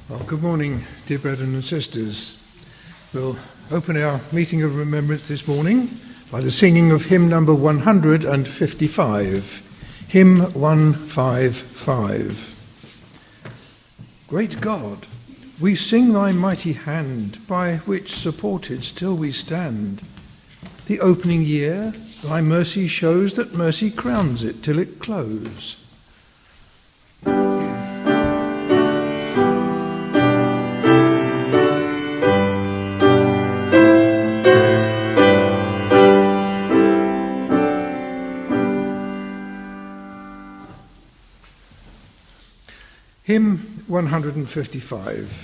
Well, good morning, dear brethren and sisters. We'll open our meeting of remembrance this morning by the singing of hymn number 155, hymn 155. Great God, we sing thy mighty hand, by which supported still we stand. The opening year, thy mercy shows that mercy crowns it till it close. Hymn 155.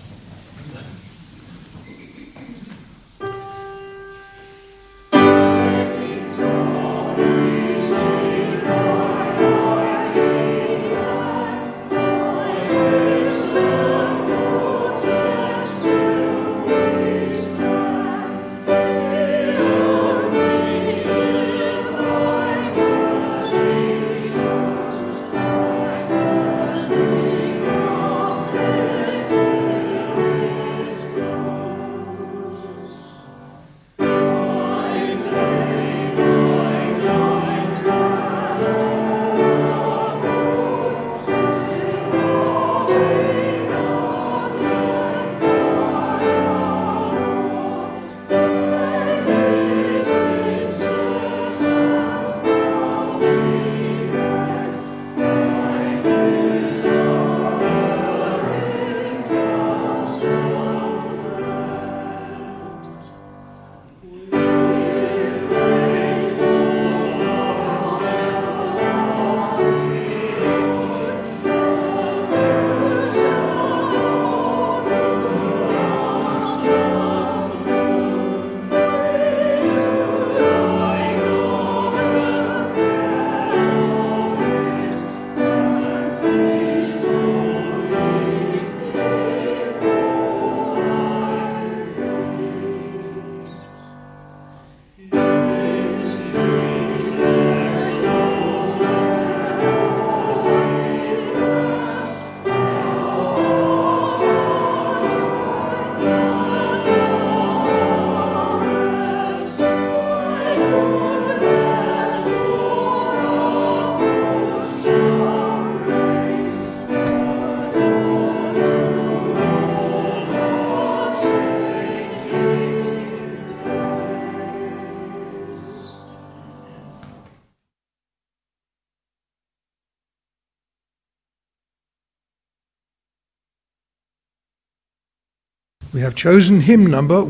We have chosen hymn number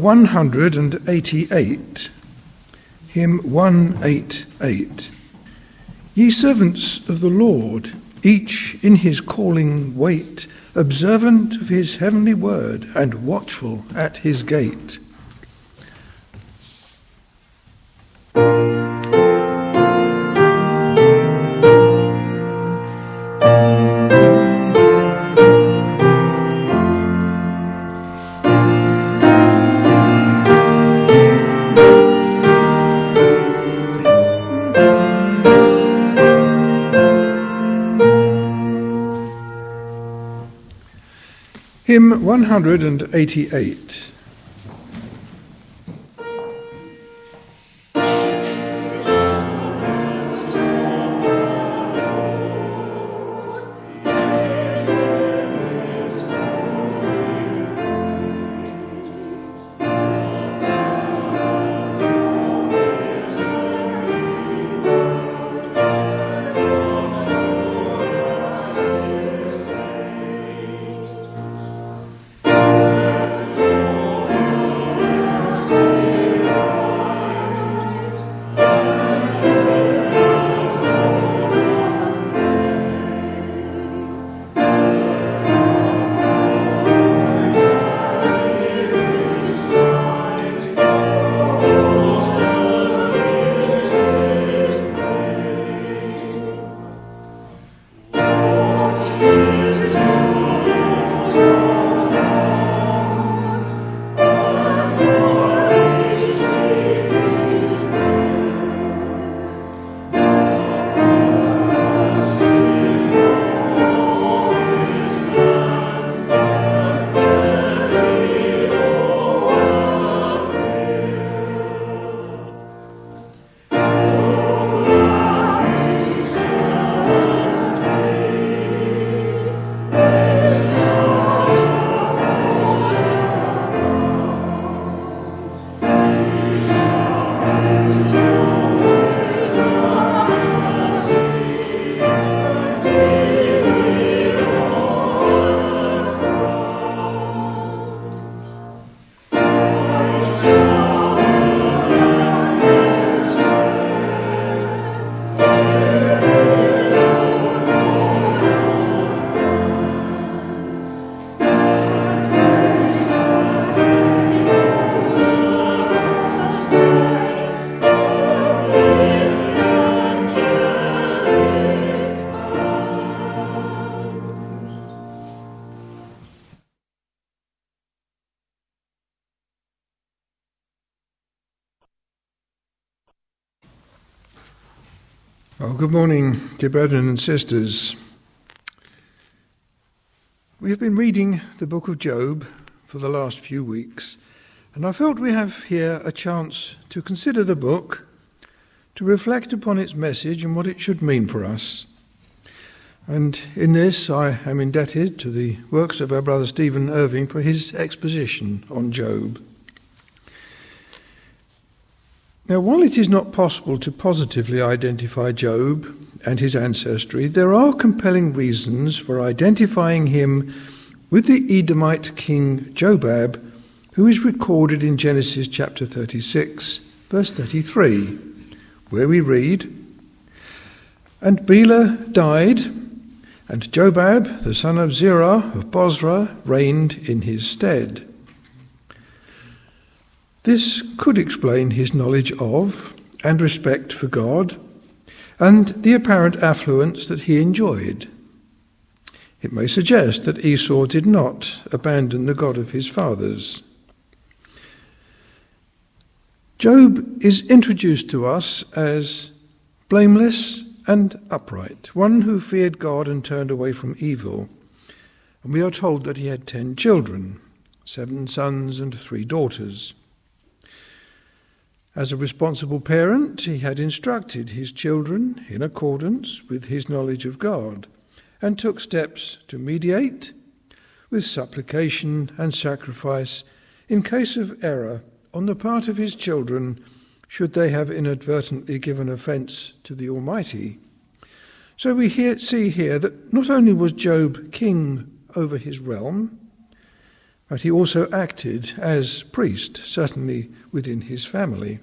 188, hymn 188. Ye servants of the Lord, each in his calling wait, observant of his heavenly word and watchful at his gate. Hymn 188. Oh, Oh, good morning, dear brethren and sisters. We have been reading the book of Job for the last few weeks, and I felt we have here a chance to consider the book, to reflect upon its message and what it should mean for us. And in this, I am indebted to the works of our brother Stephen Irving for his exposition on Job. Now, while it is not possible to positively identify Job and his ancestry, there are compelling reasons for identifying him with the Edomite king Jobab, who is recorded in Genesis chapter 36, verse 33, where we read, "And Bela died, and Jobab, the son of Zerah of Bozrah, reigned in his stead." This could explain his knowledge of and respect for God and the apparent affluence that he enjoyed. It may suggest that Esau did not abandon the God of his fathers. Job is introduced to us as blameless and upright, one who feared God and turned away from evil. And we are told that he had 10 children, 7 sons and 3 daughters. As a responsible parent, he had instructed his children in accordance with his knowledge of God and took steps to mediate with supplication and sacrifice in case of error on the part of his children should they have inadvertently given offence to the Almighty. So we see here that not only was Job king over his realm, but he also acted as priest, certainly within his family.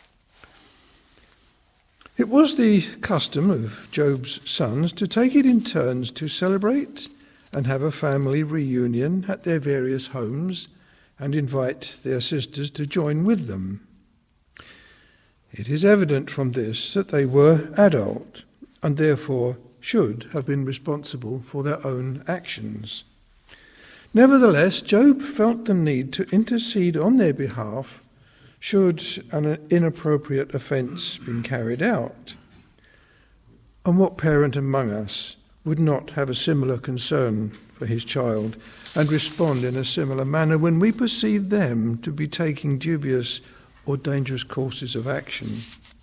It was the custom of Job's sons to take it in turns to celebrate and have a family reunion at their various homes and invite their sisters to join with them. It is evident from this that they were adult and therefore should have been responsible for their own actions. Nevertheless, Job felt the need to intercede on their behalf should an inappropriate offence been carried out. And what parent among us would not have a similar concern for his child and respond in a similar manner when we perceive them to be taking dubious or dangerous courses of action?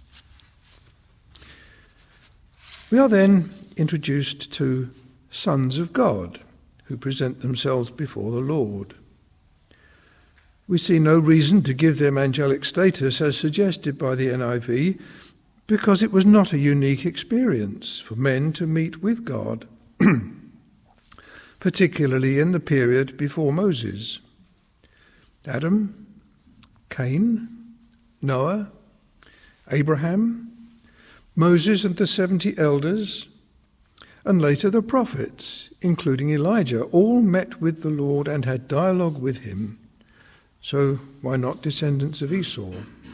We are then introduced to sons of God who present themselves before the Lord. We see no reason to give them angelic status as suggested by the NIV, because it was not a unique experience for men to meet with God, particularly in the period before Moses. Adam, Cain, Noah, Abraham, Moses and the 70 elders, and later the prophets, including Elijah, all met with the Lord and had dialogue with him. So why not descendants of Esau?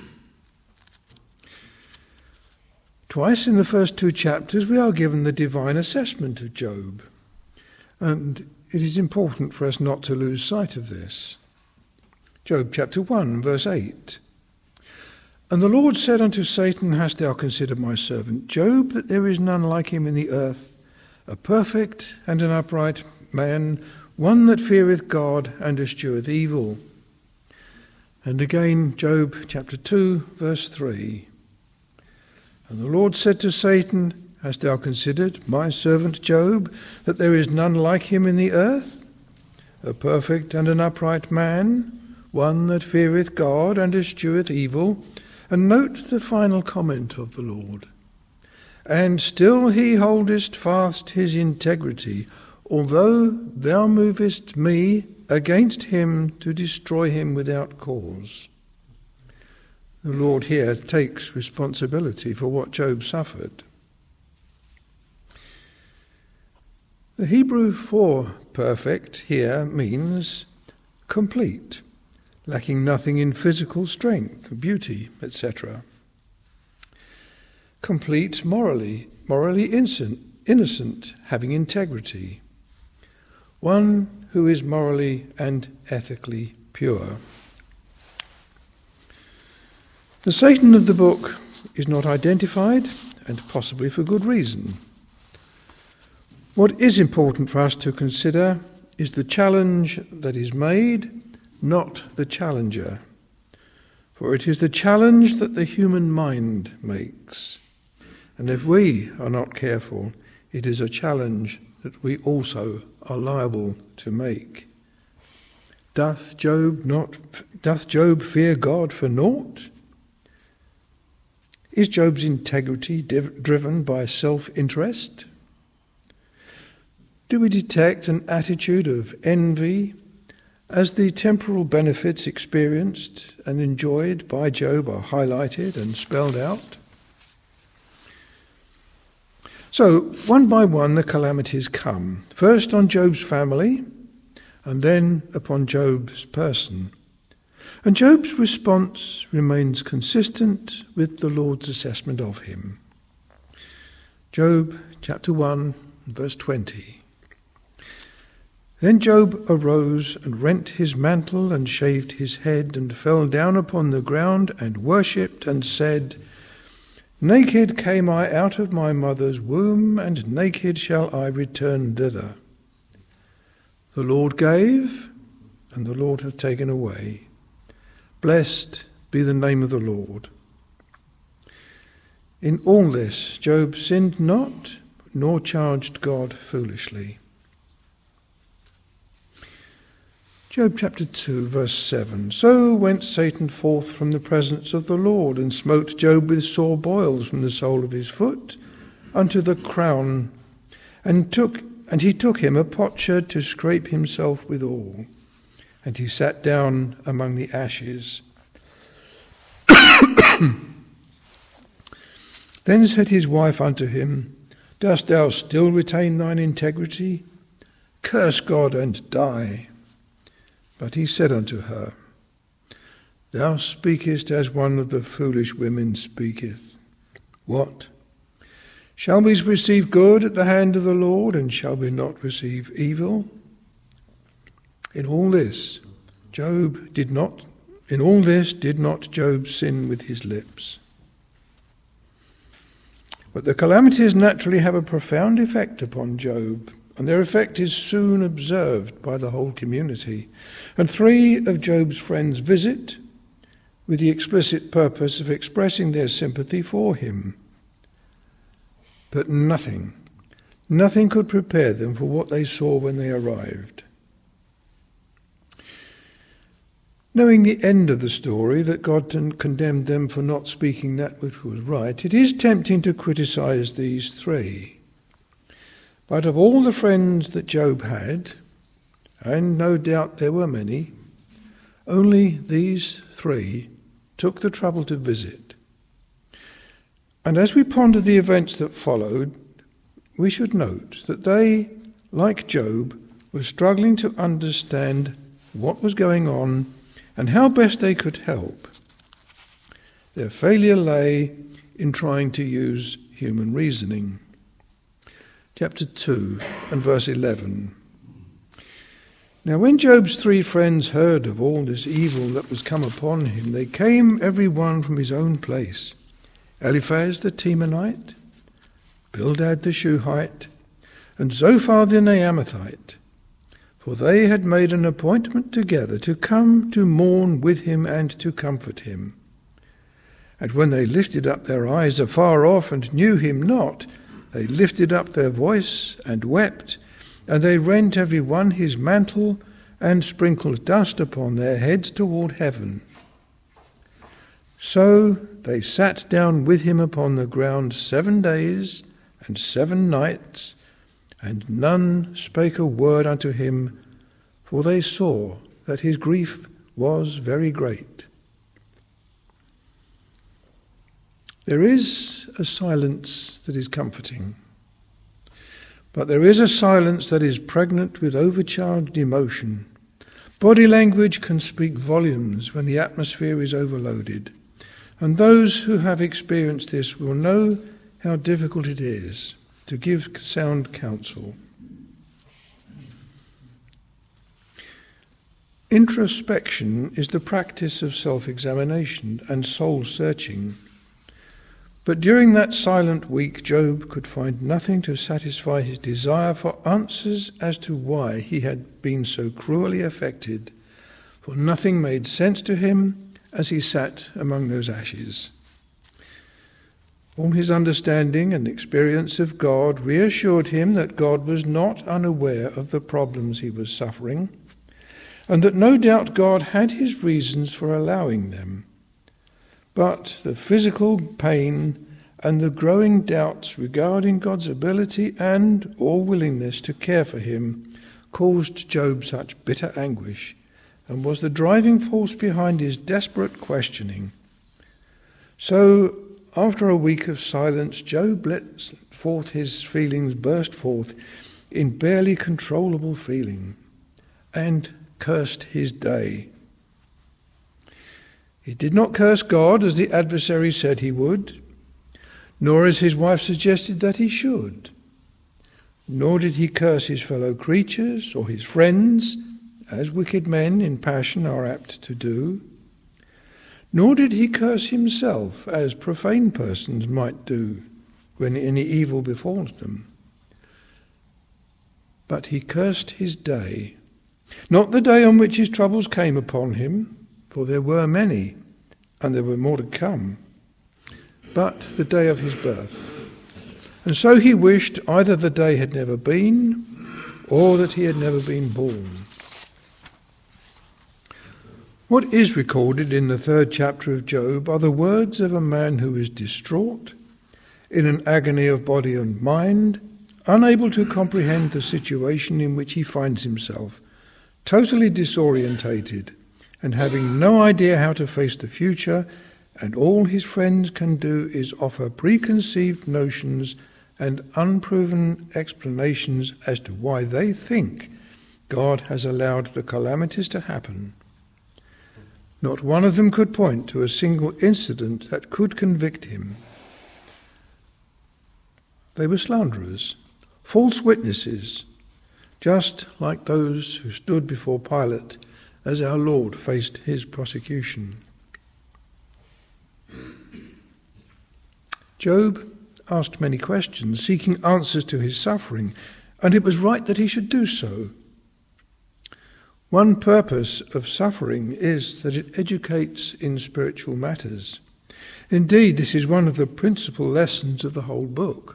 Twice in the first 2 chapters we are given the divine assessment of Job, and it is important for us not to lose sight of this. Job chapter 1, verse 8. "And the Lord said unto Satan, Hast thou considered my servant Job, that there is none like him in the earth, a perfect and an upright man, one that feareth God and escheweth evil?" And again, Job chapter 2, verse 3. "And the Lord said to Satan, Hast thou considered my servant Job, that there is none like him in the earth, a perfect and an upright man, one that feareth God and escheweth evil?" And note the final comment of the Lord. "And still he holdest fast his integrity, although thou movest me against him to destroy him without cause." The Lord here takes responsibility for what Job suffered. The Hebrew for perfect here means complete, lacking nothing in physical strength, beauty, etc. Complete morally innocent, having integrity. One who is morally and ethically pure. The Satan of the book is not identified, and possibly for good reason. What is important for us to consider is the challenge that is made, not the challenger. For it is the challenge that the human mind makes. And if we are not careful, it is a challenge that we also are liable to make. Doth Job fear God for naught? Is Job's integrity driven by self-interest? Do we detect an attitude of envy as the temporal benefits experienced and enjoyed by Job are highlighted and spelled out? So, one by one the calamities come, first on Job's family and then upon Job's person. And Job's response remains consistent with the Lord's assessment of him. Job chapter 1, verse 20. Then Job arose and rent his mantle and shaved his head and fell down upon the ground and worshipped and said, Naked came I out of my mother's womb, and naked shall I return thither. The Lord gave, and the Lord hath taken away. Blessed be the name of the Lord. In all this Job sinned not, nor charged God foolishly. Job chapter 2, verse 7. So went Satan forth from the presence of the Lord, and smote Job with sore boils from the sole of his foot unto the crown, and he took him a potsherd to scrape himself withal, and he sat down among the ashes. Then said his wife unto him, Dost thou still retain thine integrity? Curse God and die. But he said unto her, Thou speakest as one of the foolish women speaketh. What? Shall we receive good at the hand of the Lord, and shall we not receive evil? In all this did not Job sin with his lips. But the calamities naturally have a profound effect upon Job, and their effect is soon observed by the whole community. And 3 of Job's friends visit with the explicit purpose of expressing their sympathy for him. But nothing could prepare them for what they saw when they arrived. Knowing the end of the story, that God condemned them for not speaking that which was right, it is tempting to criticize these 3. But of all the friends that Job had, and no doubt there were many, only these 3 took the trouble to visit. And as we ponder the events that followed, we should note that they, like Job, were struggling to understand what was going on and how best they could help. Their failure lay in trying to use human reasoning. Chapter 2 and verse 11. Now when Job's 3 friends heard of all this evil that was come upon him, they came every one from his own place. Eliphaz the Temanite, Bildad the Shuhite, and Zophar the Naamathite, for they had made an appointment together to come to mourn with him and to comfort him. And when they lifted up their eyes afar off and knew him not, they lifted up their voice and wept, and they rent every one his mantle and sprinkled dust upon their heads toward heaven. So they sat down with him upon the ground 7 days and 7 nights, and none spake a word unto him, for they saw that his grief was very great. There is a silence that is comforting, but there is a silence that is pregnant with overcharged emotion. Body language can speak volumes when the atmosphere is overloaded, and those who have experienced this will know how difficult it is to give sound counsel. Introspection is the practice of self-examination and soul-searching. But during that silent week, Job could find nothing to satisfy his desire for answers as to why he had been so cruelly affected, for nothing made sense to him as he sat among those ashes. All his understanding and experience of God reassured him that God was not unaware of the problems he was suffering, and that no doubt God had his reasons for allowing them. But the physical pain and the growing doubts regarding God's ability and or willingness to care for him caused Job such bitter anguish and was the driving force behind his desperate questioning. So, after a week of silence, Job let forth his feelings, burst forth in barely controllable feeling, and cursed his day. He did not curse God as the adversary said he would, nor as his wife suggested that he should. Nor did he curse his fellow creatures or his friends, as wicked men in passion are apt to do. Nor did he curse himself, as profane persons might do when any evil befalls them. But he cursed his day, not the day on which his troubles came upon him, for there were many, and there were more to come, but the day of his birth. And so he wished either the day had never been, or that he had never been born. What is recorded in the 3rd chapter of Job are the words of a man who is distraught, in an agony of body and mind, unable to comprehend the situation in which he finds himself, totally disorientated, and having no idea how to face the future, and all his friends can do is offer preconceived notions and unproven explanations as to why they think God has allowed the calamities to happen. Not one of them could point to a single incident that could convict him. They were slanderers, false witnesses, just like those who stood before Pilate as our Lord faced his prosecution. Job asked many questions, seeking answers to his suffering, and it was right that he should do so. One purpose of suffering is that it educates in spiritual matters. Indeed, this is one of the principal lessons of the whole book.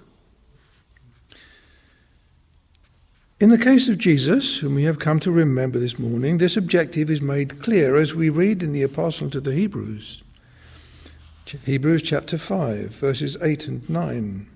In the case of Jesus, whom we have come to remember this morning, this objective is made clear as we read in the Epistle to the Hebrews. Hebrews chapter 5, verses 8 and 9.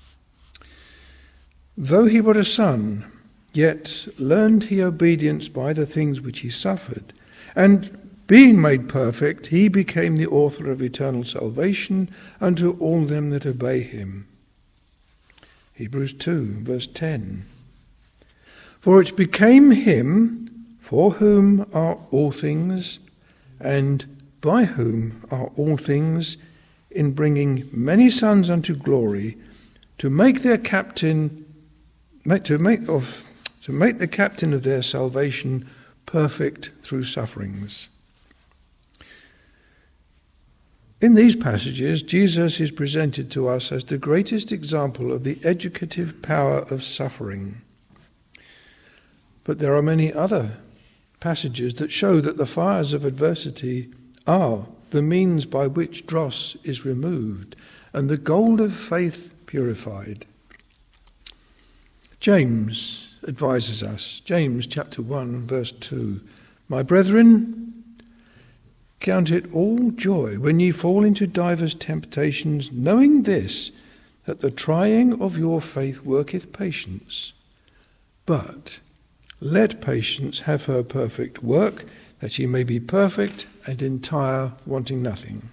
Though he were a son, yet learned he obedience by the things which he suffered, and being made perfect, he became the author of eternal salvation unto all them that obey him. Hebrews 2, verse 10. For it became him, for whom are all things, and by whom are all things, in bringing many sons unto glory, to make the captain of their salvation perfect through sufferings. In these passages, Jesus is presented to us as the greatest example of the educative power of suffering. But there are many other passages that show that the fires of adversity are the means by which dross is removed and the gold of faith purified. James advises us, James chapter 1, verse 2, My brethren, count it all joy when ye fall into divers temptations, knowing this, that the trying of your faith worketh patience. But let patience have her perfect work, that ye may be perfect and entire, wanting nothing.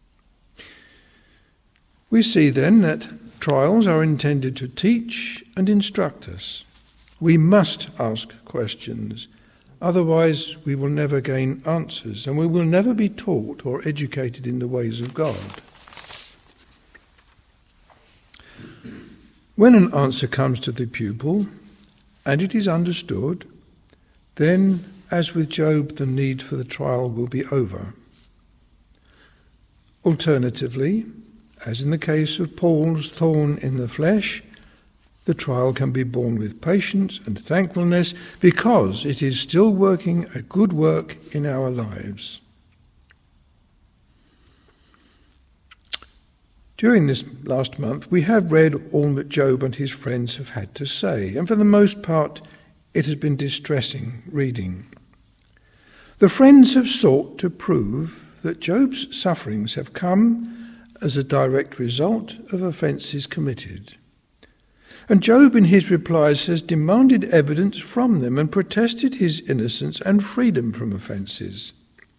We see then that trials are intended to teach and instruct us. We must ask questions, otherwise we will never gain answers, and we will never be taught or educated in the ways of God. When an answer comes to the pupil, and it is understood, then, as with Job, the need for the trial will be over. Alternatively, As in the case of Paul's thorn in the flesh, the trial can be borne with patience and thankfulness because it is still working a good work in our lives. During this last month, we have read all that Job and his friends have had to say, and for the most part, it has been distressing reading. The friends have sought to prove that Job's sufferings have come as a direct result of offences committed. And Job, in his replies, has demanded evidence from them and protested his innocence and freedom from offences.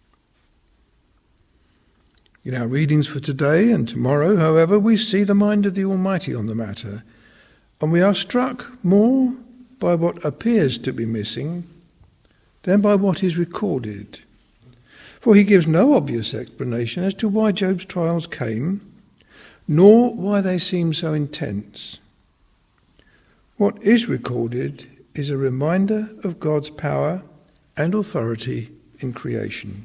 In our readings for today and tomorrow, however, we see the mind of the Almighty on the matter, and we are struck more by what appears to be missing than by what is recorded. For he gives no obvious explanation as to why Job's trials came, nor why they seem so intense. What is recorded is a reminder of God's power and authority in creation.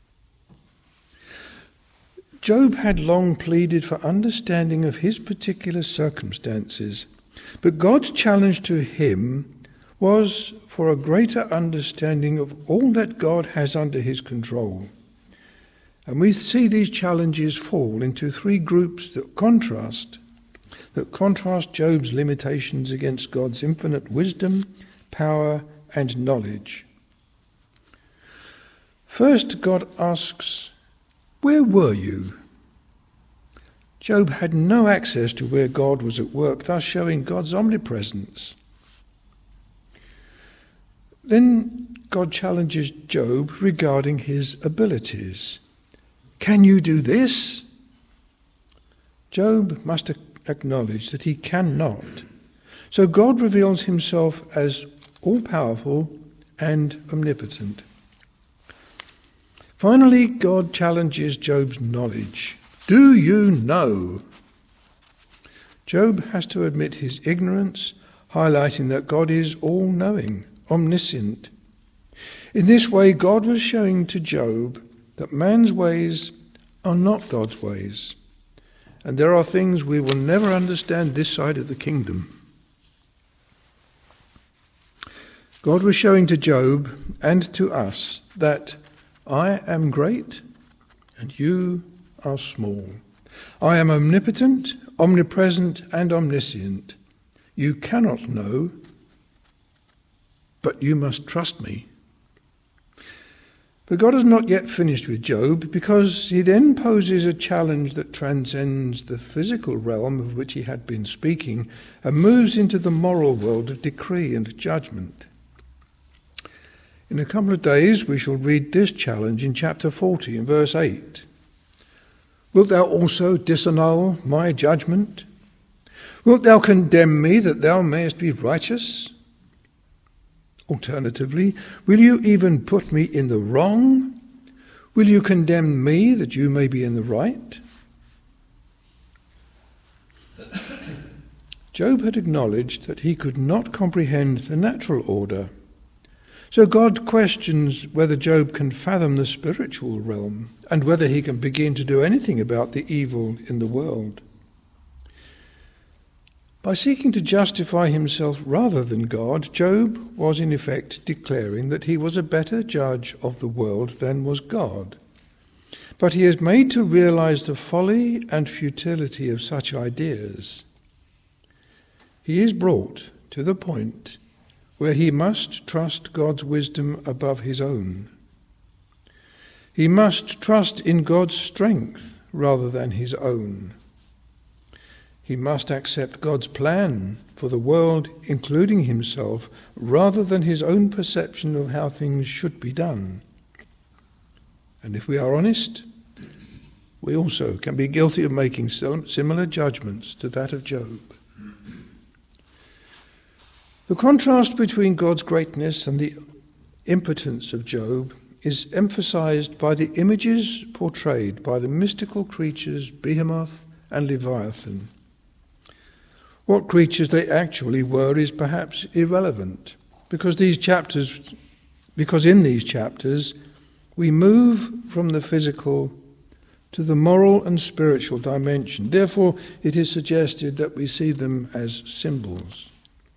Job had long pleaded for understanding of his particular circumstances, but God's challenge to him was for a greater understanding of all that God has under his control. And we see these challenges fall into three groups that contrast Job's limitations against God's infinite wisdom, power, and knowledge. First, God asks, "Where were you?" Job had no access to where God was at work, thus showing God's omnipresence. Then God challenges Job regarding his abilities. "Can you do this?" Job must acknowledge that he cannot. So God reveals himself as all-powerful and omnipotent. Finally, God challenges Job's knowledge. "Do you know?" Job has to admit his ignorance, highlighting that God is all-knowing, omniscient. In this way, God was showing to Job that man's ways are not God's ways, and there are things we will never understand this side of the kingdom. God was showing to Job and to us that I am great and you are small. I am omnipotent, omnipresent, and omniscient. You cannot know, but you must trust me. But God has not yet finished with Job, because he then poses a challenge that transcends the physical realm of which he had been speaking and moves into the moral world of decree and judgment. In a couple of days we shall read this challenge in chapter 40 and verse 8. "Wilt thou also disannul my judgment? Wilt thou condemn me that thou mayest be righteous? Alternatively, will you even put me in the wrong? Will you condemn me that you may be in the right?" Job had acknowledged that he could not comprehend the natural order. So God questions whether Job can fathom the spiritual realm and whether he can begin to do anything about the evil in the world. By seeking to justify himself rather than God, Job was in effect declaring that he was a better judge of the world than was God. But he is made to realize the folly and futility of such ideas. He is brought to the point where he must trust God's wisdom above his own. He must trust in God's strength rather than his own. He must accept God's plan for the world, including himself, rather than his own perception of how things should be done. And if we are honest, we also can be guilty of making similar judgments to that of Job. The contrast between God's greatness and the impotence of Job is emphasized by the images portrayed by the mystical creatures Behemoth and Leviathan. What creatures they actually were is perhaps irrelevant, because in these chapters we move from the physical to the moral and spiritual dimension. Therefore, it is suggested that we see them as symbols.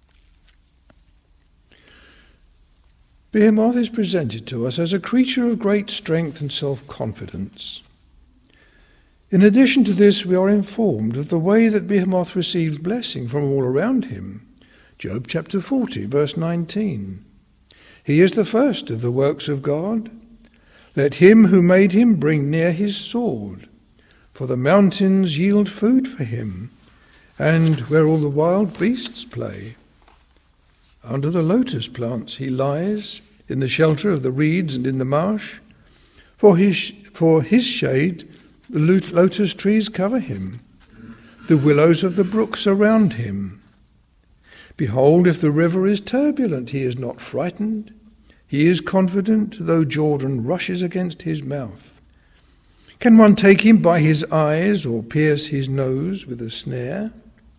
Behemoth is presented to us as a creature of great strength and self-confidence. In addition to this, we are informed of the way that Behemoth receives blessing from all around him. Job chapter 40, verse 19. He is the first of the works of God. Let him who made him bring near his sword, for the mountains yield food for him, and where all the wild beasts play. Under the lotus plants he lies, in the shelter of the reeds and in the marsh. For his shade the lotus trees cover him. The willows of the brook surround him. Behold, if the river is turbulent, he is not frightened. He is confident, though Jordan rushes against his mouth. Can one take him by his eyes or pierce his nose with a snare?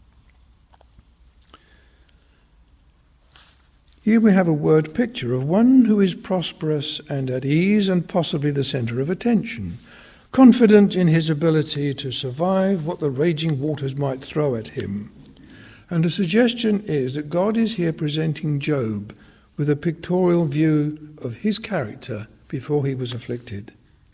Here we have a word picture of one who is prosperous and at ease and possibly the centre of attention, confident in his ability to survive what the raging waters might throw at him. And the suggestion is that God is here presenting Job with a pictorial view of his character before he was afflicted.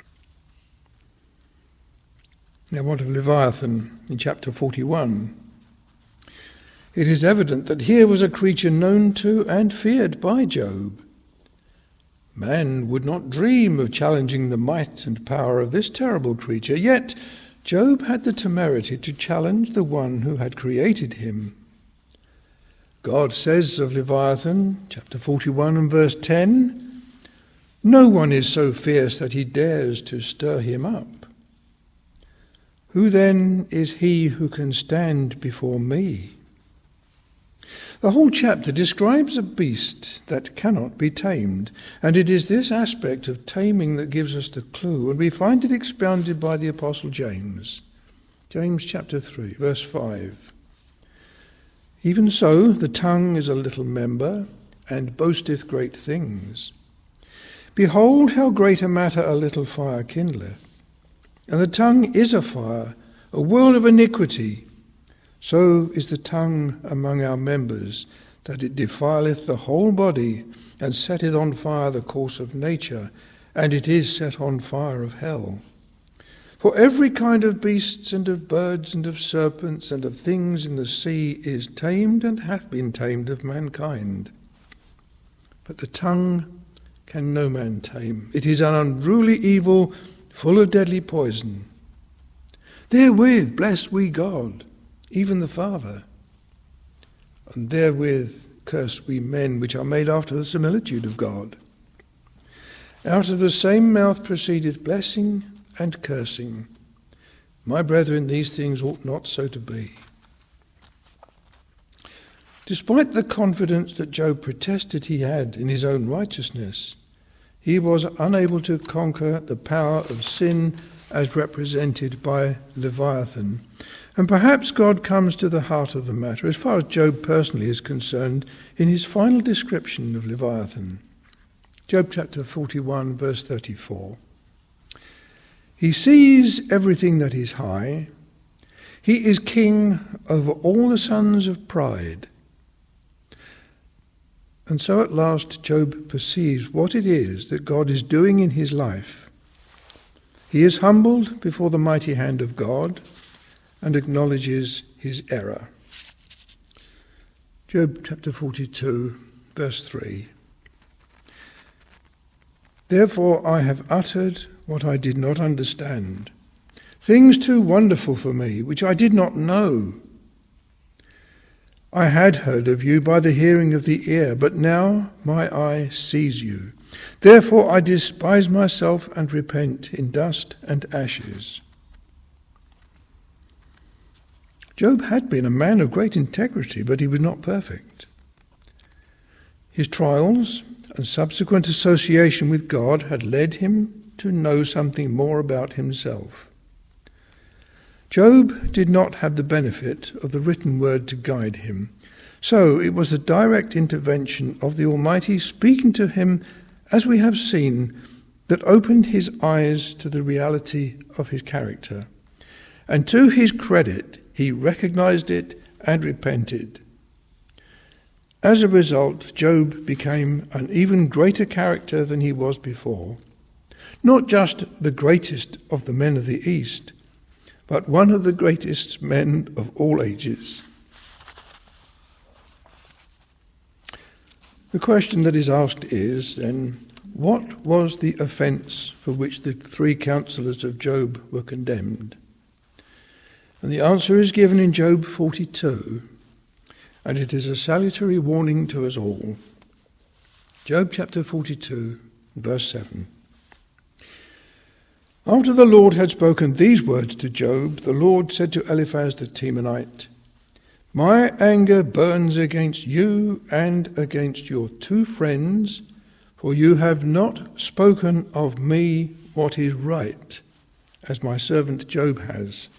Now, what of Leviathan in chapter 41? It is evident that here was a creature known to and feared by Job. Man would not dream of challenging the might and power of this terrible creature, yet Job had the temerity to challenge the one who had created him. God says of Leviathan, chapter 41 and verse 10, "No one is so fierce that he dares to stir him up. Who then is he who can stand before me?" The whole chapter describes a beast that cannot be tamed, and it is this aspect of taming that gives us the clue, and we find it expounded by the Apostle James. James chapter 3, verse 5. "Even so, the tongue is a little member, and boasteth great things. Behold, how great a matter a little fire kindleth. And the tongue is a fire, a world of iniquity. So is the tongue among our members, that it defileth the whole body, and setteth on fire the course of nature, and it is set on fire of hell. For every kind of beasts, and of birds, and of serpents, and of things in the sea is tamed, and hath been tamed of mankind. But the tongue can no man tame. It is an unruly evil, full of deadly poison. Therewith bless we God, even the Father, and therewith curse we men which are made after the similitude of God. Out of the same mouth proceedeth blessing and cursing. My brethren, these things ought not so to be." Despite the confidence that Job protested he had in his own righteousness, he was unable to conquer the power of sin as represented by Leviathan. And perhaps God comes to the heart of the matter, as far as Job personally is concerned, in his final description of Leviathan. Job chapter 41, verse 34. "He sees everything that is high. He is king over all the sons of pride." And so at last Job perceives what it is that God is doing in his life. He is humbled before the mighty hand of God and acknowledges his error. Job chapter 42, verse 3. "Therefore I have uttered what I did not understand, things too wonderful for me, which I did not know. I had heard of you by the hearing of the ear, but now my eye sees you. Therefore I despise myself and repent in dust and ashes." Job had been a man of great integrity, but he was not perfect. His trials and subsequent association with God had led him to know something more about himself. Job did not have the benefit of the written word to guide him, so it was the direct intervention of the Almighty speaking to him, as we have seen, that opened his eyes to the reality of his character. And to his credit, he recognized it and repented. As a result, Job became an even greater character than he was before. Not just the greatest of the men of the East, but one of the greatest men of all ages. The question that is asked is, then, what was the offence for which the three counsellors of Job were condemned? And the answer is given in Job 42, and it is a salutary warning to us all. Job chapter 42, verse 7. After the Lord had spoken these words to Job, the Lord said to Eliphaz the Temanite, "My anger burns against you and against your two friends, for you have not spoken of me what is right, as my servant Job has."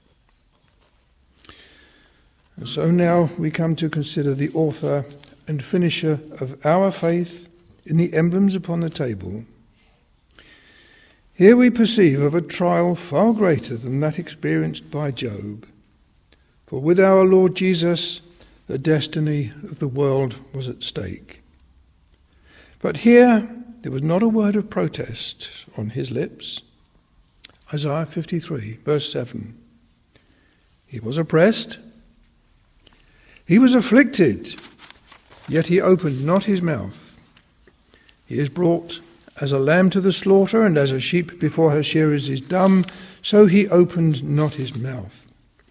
And so now we come to consider the author and finisher of our faith in the emblems upon the table. Here we perceive of a trial far greater than that experienced by Job. For with our Lord Jesus, the destiny of the world was at stake. But here there was not a word of protest on his lips. Isaiah 53, verse 7. He was oppressed, he was afflicted, yet he opened not his mouth. He is brought as a lamb to the slaughter, and as a sheep before her shearers is dumb, so he opened not his mouth.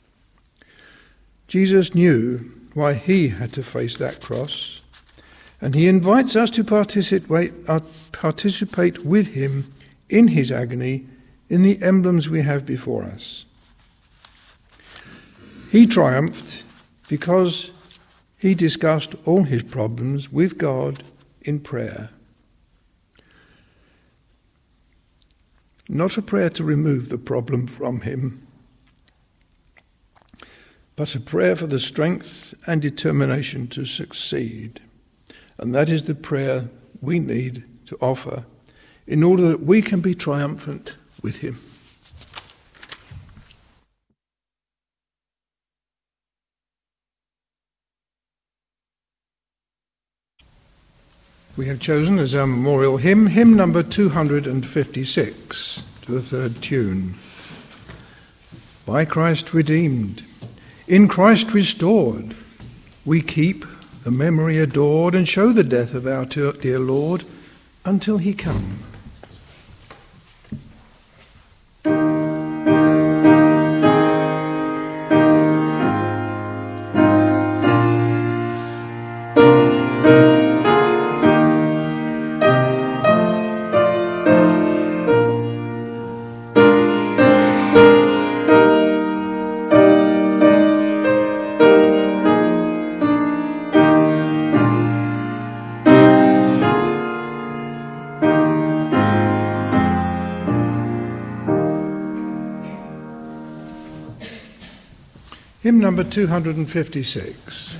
Jesus knew why he had to face that cross, and he invites us to participate with him in his agony in the emblems we have before us. He triumphed because he discussed all his problems with God in prayer. Not a prayer to remove the problem from him, but a prayer for the strength and determination to succeed. And that is the prayer we need to offer in order that we can be triumphant with him. We have chosen as our memorial hymn, hymn number 256, to the third tune. By Christ redeemed, in Christ restored, we keep the memory adored and show the death of our dear Lord until he come. Hymn number 256.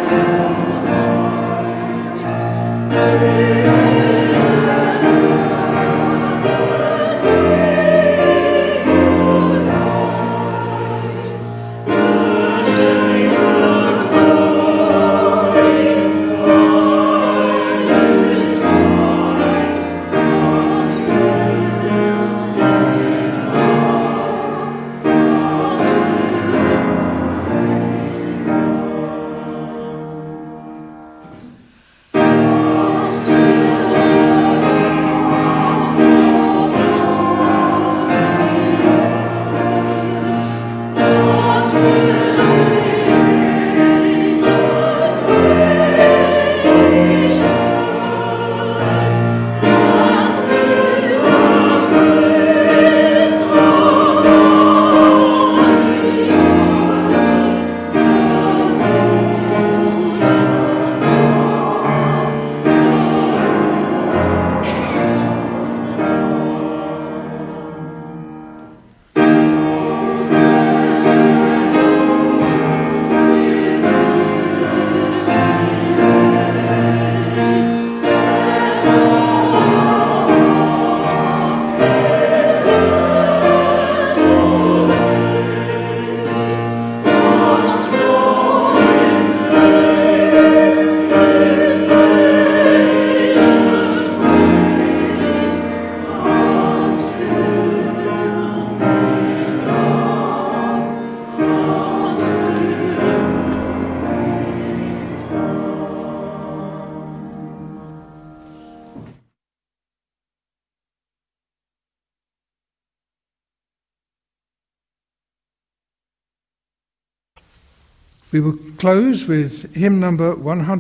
We will close with hymn number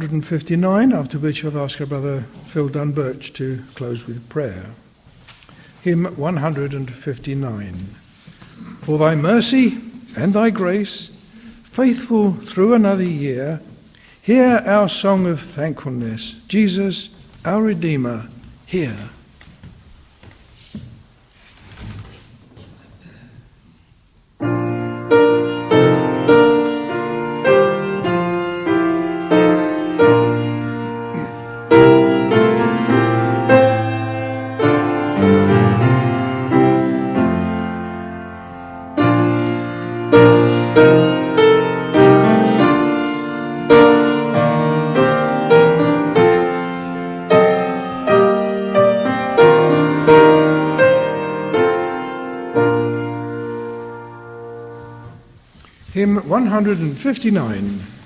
159, after which I've asked our brother Phil Dunbirch to close with prayer. Hymn 159. For thy mercy and thy grace, faithful through another year, hear our song of thankfulness. Jesus, our Redeemer, hear. Hymn 159.